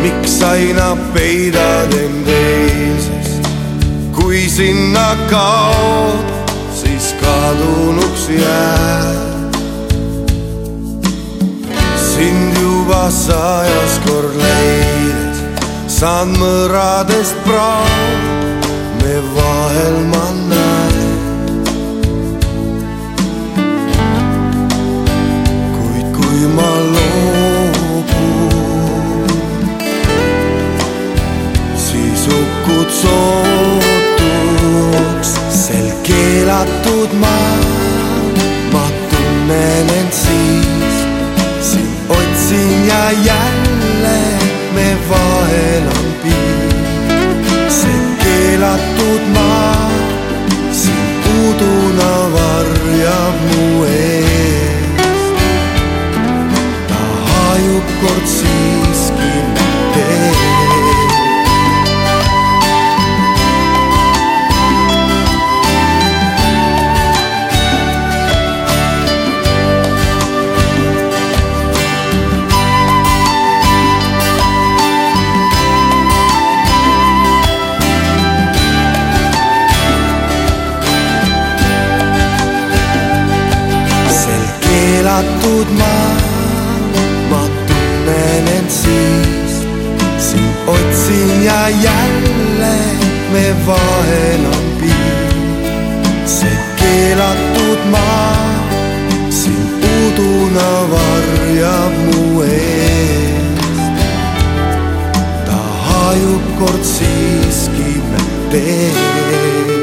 miks aina peidad end eilsest, kui sinna kaod, siis kadunuks jääd. Sind juba 100 kord leides, saan mõradest praad, me vahel ma näen. Kuid kui ma loobun, siis hukud sootuks sel keelatud maal. Ma tunnen end siis, sind otsin ja jälle me vahel on piir. See keelatud maa, sind uduna varjab mu eest. Ta hajub kord siiski teed. Keelatud maa, ma tunnen end siis, sind otsin ja jälle me vahel on piir. See keelatud maa, sind uduna varjab mu eest. Ta hajub kord siiski me teed.